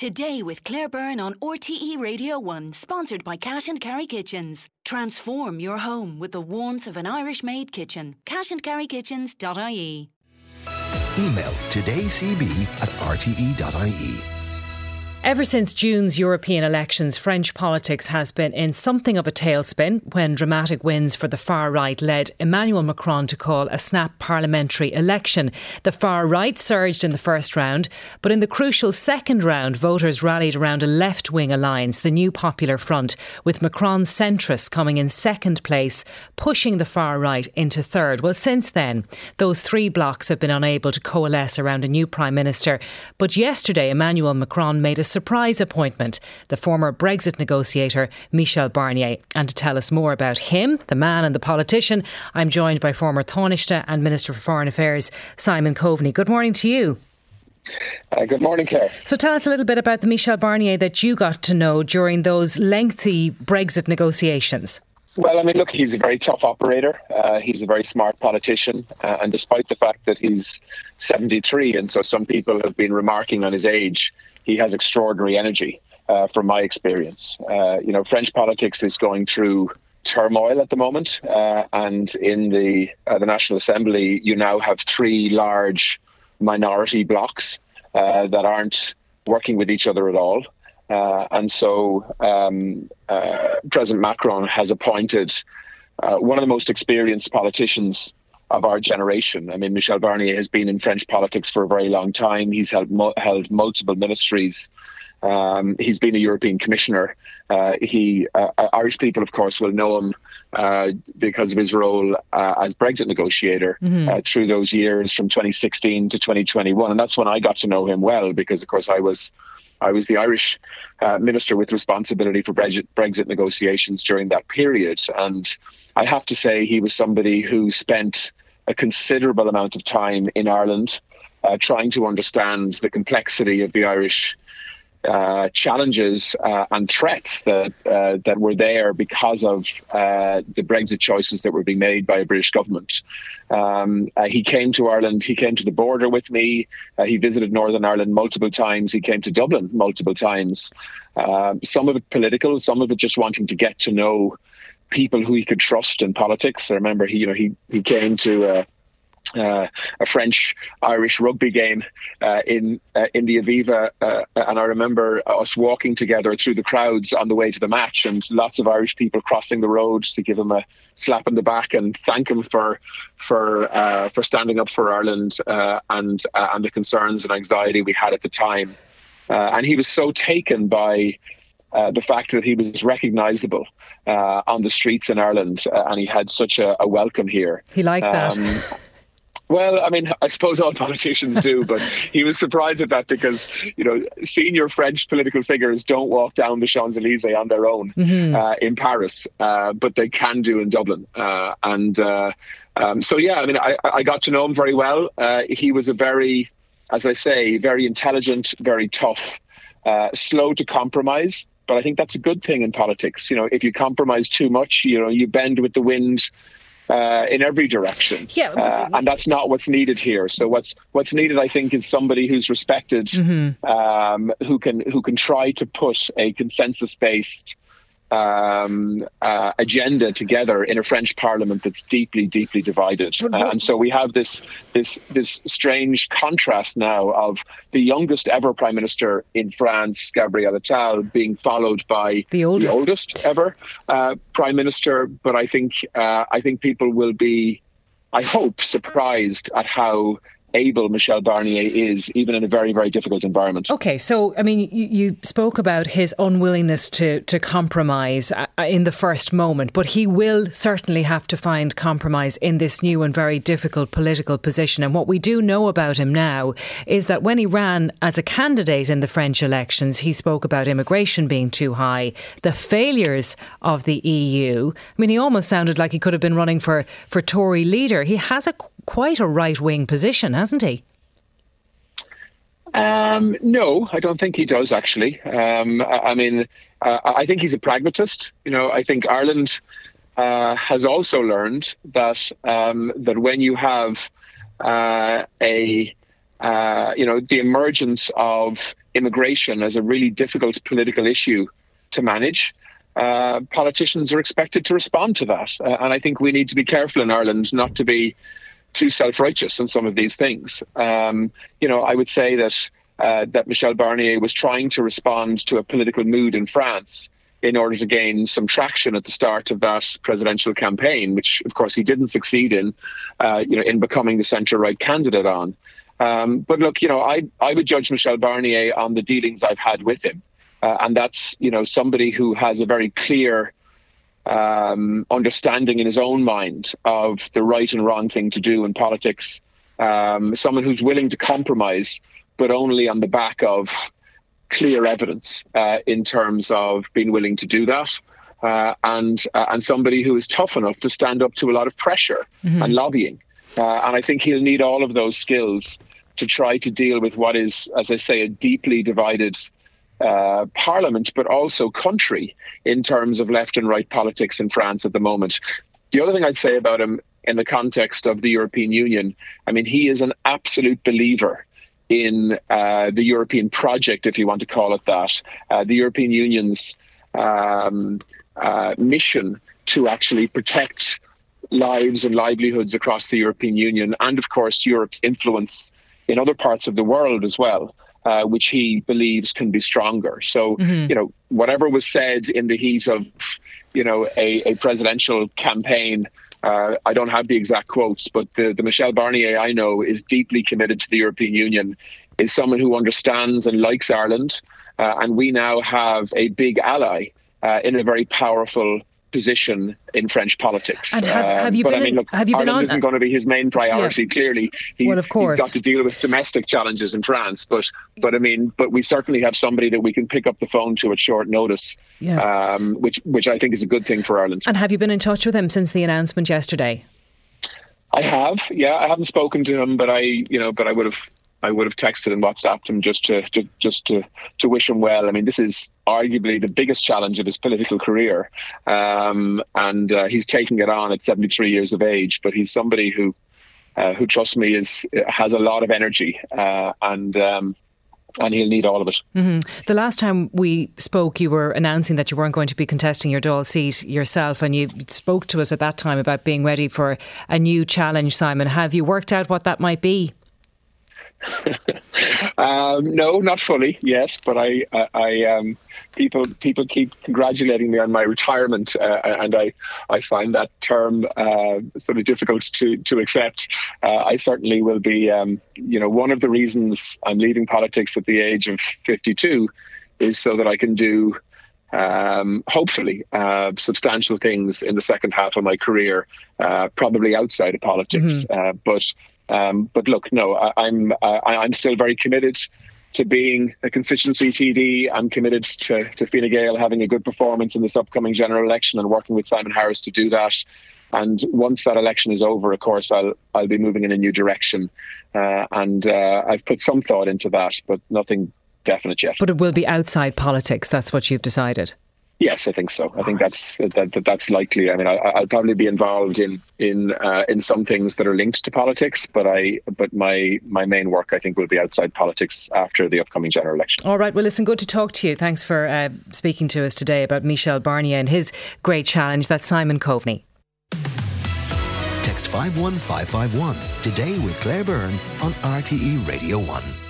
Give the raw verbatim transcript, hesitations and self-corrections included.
Today with Claire Byrne on R T E Radio one, sponsored by Cash and Carry Kitchens. Transform your home with the warmth of an Irish-made kitchen. cash and carry kitchens dot I E. Email todaycb at r t e dot I E. Ever since June's European elections, French politics has been in something of a tailspin when dramatic wins for the far right led Emmanuel Macron to call a snap parliamentary election. The far right surged in the first round, but in the crucial second round, voters rallied around a left-wing alliance, the New Popular Front, with Macron's centrists coming in second place, pushing the far right into third. Well, since then, those three blocs have been unable to coalesce around a new Prime Minister. But yesterday, Emmanuel Macron made a surprise appointment, the former Brexit negotiator Michel Barnier. And to tell us more about him, the man and the politician, I'm joined by former Taoiseach and Minister for Foreign Affairs Simon Coveney. Good morning to you. Uh, good morning, Claire. So tell us a little bit about the Michel Barnier that you got to know during those lengthy Brexit negotiations. Well, I mean, look, he's a very tough operator. Uh, he's a very smart politician. Uh, and despite the fact that he's seventy-three, and so some people have been remarking on his age, he has extraordinary energy, uh, from my experience. Uh, you know, French politics is going through turmoil at the moment. Uh, and in the uh, the National Assembly, you now have three large minority blocs uh, that aren't working with each other at all. Uh, and so um, uh, President Macron has appointed uh, one of the most experienced politicians of our generation. I mean, Michel Barnier has been in French politics for a very long time. He's held, mo- held multiple ministries. Um, he's been a European commissioner. Uh, he, uh, Irish people, of course, will know him uh, because of his role uh, as Brexit negotiator mm-hmm. uh, through those years from twenty sixteen to twenty twenty-one. And that's when I got to know him well, because, of course, I was I was the Irish uh, minister with responsibility for Brexit, Brexit negotiations during that period. And I have to say he was somebody who spent a considerable amount of time in Ireland uh, trying to understand the complexity of the Irish uh, challenges uh, and threats that uh, that were there because of uh, the Brexit choices that were being made by a British government. Um, uh, he came to Ireland, he came to the border with me, uh, he visited Northern Ireland multiple times, he came to Dublin multiple times, uh, some of it political, some of it just wanting to get to know people who he could trust in politics. I remember he, you know, he, he came to uh, uh, a French-Irish rugby game uh, in uh, in the Aviva, uh, and I remember us walking together through the crowds on the way to the match, and lots of Irish people crossing the road to give him a slap on the back and thank him for for uh, for standing up for Ireland uh, and uh, and the concerns and anxiety we had at the time. Uh, and he was so taken by Uh, the fact that he was recognisable uh, on the streets in Ireland uh, and he had such a, a welcome here. He liked um, that. Well, I mean, I suppose all politicians do, but he was surprised at that because, you know, senior French political figures don't walk down the Champs-Élysées on their own mm-hmm. uh, in Paris, uh, but they can do in Dublin. Uh, and uh, um, so, yeah, I mean, I, I got to know him very well. Uh, he was a very, as I say, very intelligent, very tough, uh, slow to compromise. But I think that's a good thing in politics. You know, if you compromise too much, you know, you bend with the wind uh, in every direction. Yeah, uh, and that's not what's needed here. So what's what's needed, I think, is somebody who's respected, mm-hmm. um, who can who can try to put a consensus-based um, uh, agenda together in a French parliament that's deeply, deeply divided. Uh, and so we have this this this strange contrast now of the youngest ever prime minister in France, Gabriel Attal, being followed by the oldest, the oldest ever uh, prime minister. But I think uh, I think people will be, I hope, surprised at how able Michel Barnier is, even in a very, very difficult environment. OK, so, I mean, you, you spoke about his unwillingness to, to compromise uh, in the first moment, but he will certainly have to find compromise in this new and very difficult political position. And what we do know about him now is that when he ran as a candidate in the French elections, he spoke about immigration being too high, the failures of the E U. I mean, he almost sounded like he could have been running for, for Tory leader. He has a quite a right-wing position, hasn't he? Um, no, I don't think he does, actually. Um, I, I mean, uh, I think he's a pragmatist. You know, I think Ireland uh, has also learned that um, that when you have uh, a uh, you know, the emergence of immigration as a really difficult political issue to manage, uh, politicians are expected to respond to that. Uh, and I think we need to be careful in Ireland not to be too self-righteous on some of these things. Um, you know, I would say that uh, that Michel Barnier was trying to respond to a political mood in France in order to gain some traction at the start of that presidential campaign, which, of course, he didn't succeed in, uh, you know, in becoming the centre-right candidate on. Um, but look, you know, I I would judge Michel Barnier on the dealings I've had with him, uh, and that's, you know, somebody who has a very clear um, understanding in his own mind of the right and wrong thing to do in politics. Um, someone who's willing to compromise, but only on the back of clear evidence uh, in terms of being willing to do that, uh, and uh, and somebody who is tough enough to stand up to a lot of pressure mm-hmm. and lobbying. Uh, and I think he'll need all of those skills to try to deal with what is, as I say, a deeply divided uh, parliament, but also country in terms of left and right politics in France at the moment. The other thing I'd say about him in the context of the European Union, I mean, he is an absolute believer in uh, the European project, if you want to call it that, uh, the European Union's um, uh, mission to actually protect lives and livelihoods across the European Union, and of course Europe's influence in other parts of the world as well, uh, which he believes can be stronger. So, mm-hmm. you know, whatever was said in the heat of, you know, a, a presidential campaign, Uh, I don't have the exact quotes, but the, the Michel Barnier I know is deeply committed to the European Union, is someone who understands and likes Ireland. Uh, and we now have a big ally uh, in a very powerful position in French politics. And have, have you um, but been I mean, look, have you been Ireland on, isn't going to be his main priority. Yeah. Clearly, he, well, of course. he's got to deal with domestic challenges in France. But, but I mean, but we certainly have somebody that we can pick up the phone to at short notice, yeah. um, which which I think is a good thing for Ireland. And have you been in touch with him since the announcement yesterday? I have, yeah. I haven't spoken to him, but I, you know, but I would have. I would have texted and WhatsApped him just to, to just to, to wish him well. I mean, this is arguably the biggest challenge of his political career, um, and uh, he's taking it on at seventy-three years of age. But he's somebody who, uh, who trust me, is has a lot of energy, uh, and um, and he'll need all of it. Mm-hmm. The last time we spoke, you were announcing that you weren't going to be contesting your Dáil seat yourself, and you spoke to us at that time about being ready for a new challenge. Simon, have you worked out what that might be? um, no, not fully yet, but I, I, I um, people, people keep congratulating me on my retirement, uh, and I, I find that term uh, sort of difficult to to accept. Uh, I certainly will be. Um, you know, one of the reasons I'm leaving politics at the age of fifty-two is so that I can do, um, hopefully, uh, substantial things in the second half of my career, uh, probably outside of politics, mm-hmm. uh, but. Um, but look, no, I, I'm uh, I'm still very committed to being a constituency T D. I'm committed to, to Fine Gael having a good performance in this upcoming general election and working with Simon Harris to do that. And once that election is over, of course, I'll I'll be moving in a new direction. Uh, and uh, I've put some thought into that, but nothing definite yet. But it will be outside politics. That's what you've decided. Yes, I think so. I think that's that, that that's likely. I mean, I, I'll probably be involved in in uh, in some things that are linked to politics, but I but my my main work, I think, will be outside politics after the upcoming general election. All right. Well, listen, good to talk to you. Thanks for uh, speaking to us today about Michel Barnier and his great challenge. That's Simon Coveney. Text five one five five one today with Claire Byrne on R T E Radio one.